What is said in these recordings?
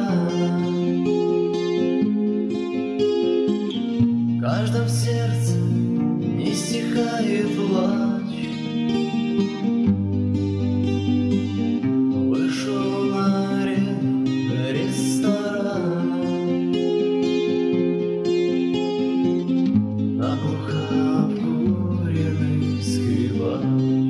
В каждом сердце не стихает плач. Вышел на ресторан, наглухо обкуренный скрипач.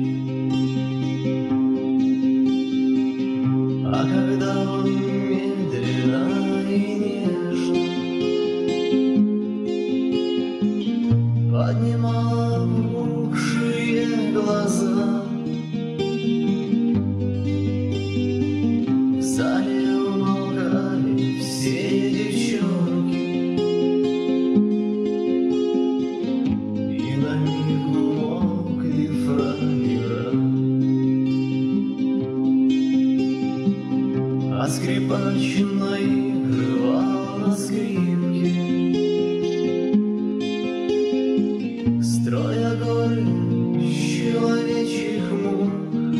А когда он медленно и нежно поднимал опухшие глаза, в зале умолкали все девчонки, и на миг умолкли фраера. А скрипач наигрывал на скрипке, строя горы человечьих мук,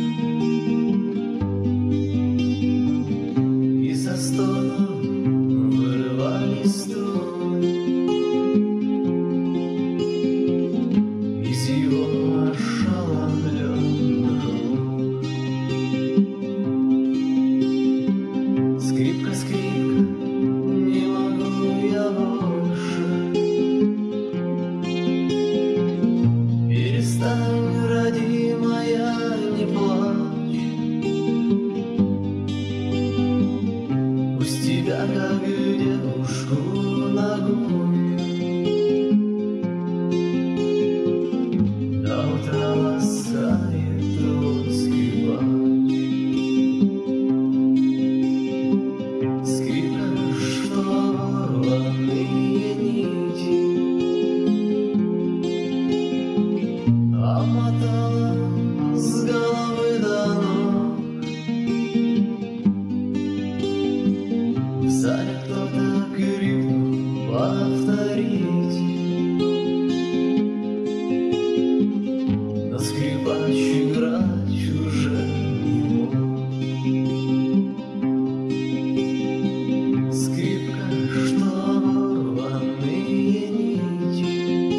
и со стоном вырывались струны из его ошеломленных рук. Скрипка, скрипка, не могу я больше. Перестань, родимая, не плачь. Пусть тебя, как девушку, ногую до утра ласкает твой скрипач. Скрипка, что оборванные нити обмотала с головы до ног. В зале кто-то крикнул: повторите. Но скрипач играть уже не мог. Скрипка, что оборванные нити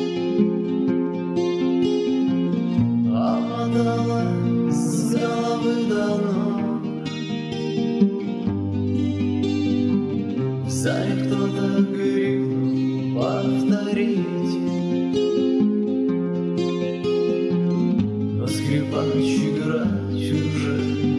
обмотала с головы до ног. В зале кто-то крикнул: повторите. Но скрипач играть уже